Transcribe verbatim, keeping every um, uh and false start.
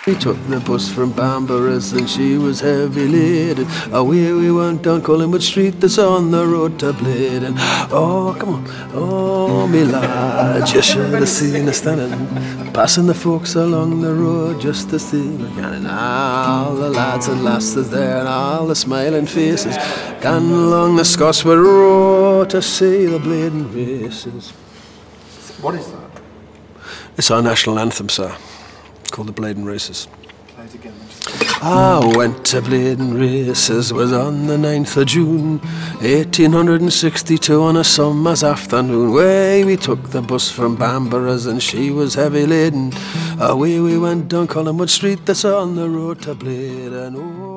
We took the bus from Bamburgh and she was heavy laden. Away we went down Collingwood Street that's on the road to Bladen. Oh, come on, oh me lad, you should have seen us standing, passing the folks along the road just to see me. And all the lads and lasses there and all the smiling faces gone along the Scotswood Road to see the Bladen races. What is that? It's our national anthem, sir. Called the Bladen Races. Play it again. I went to Bladen Races, was on the ninth of June, eighteen sixty-two on a summer's afternoon. Way we took the bus from Bamburgh and she was heavy laden. Away we went down Collingwood Street that's on the road to Bladen. Oh.